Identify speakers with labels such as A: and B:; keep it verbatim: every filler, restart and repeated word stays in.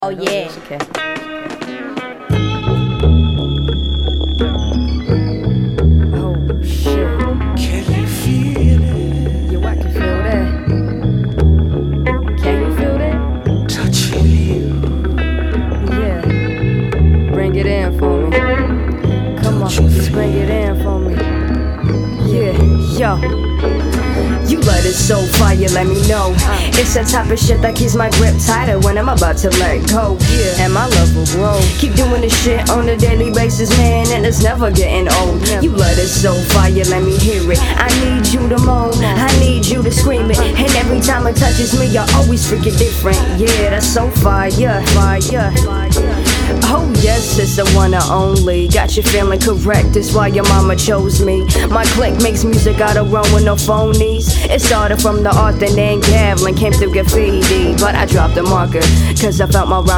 A: Oh yeah.
B: Okay. Oh shit.
C: Can you feel it?
B: Yo, I can feel that. Can you feel that?
C: Touching you.
B: Yeah. Bring it in for me. Come on, just bring it in for me. Yeah, yo. You love it so fire, let me know. It's the type of shit that keeps my grip tighter when I'm about to let go. Yeah, and my love will grow. Keep doing this shit on a daily basis, man, and it's never getting old. You love it so fire, let me hear it. I need you to moan, I need you to scream it. And every time it touches me, you're always freaking different. Yeah, that's so fire, fire, fire. Oh yes, it's the one and only. Got you feeling correct, that's why your mama chose me. My clique makes music out of run with no phonies. It started from the art and then Gavlin came through graffiti. But I dropped the marker, cause I felt my rhyme